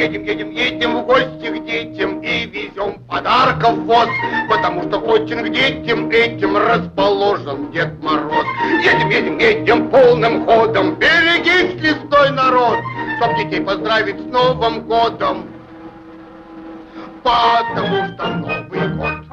Едем в гости к детям и везем подарков воз, потому что очень к детям этим расположен Дед Мороз. Едем полным ходом, берегись, лесной народ, чтоб детей поздравить с Новым годом, потому что Новый год